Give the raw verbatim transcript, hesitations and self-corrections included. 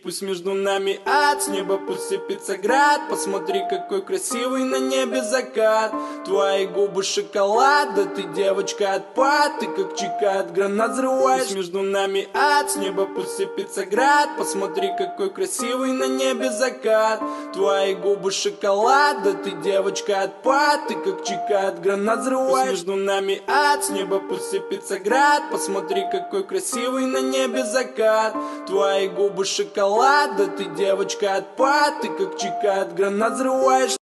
Пусть между нами ад, с неба пусть сыпется град. Посмотри, какой красивый на небе закат. Твои губы шоколад, да ты девочка отпад. Ты как чика от гранат взрываешь. Пусть между нами ад, с неба пусть сыпется град. Посмотри, какой красивый на небе закат. Твои губы шоколад, да ты девочка отпад. Ты как чика от гранат взрываешь. Пусть между нами ад, с неба пусть сыпется град. Посмотри, какой красивый на небе закат. Твои губы шоколад, да ты девочка отпад. Ты как чика от гранат взрываешь.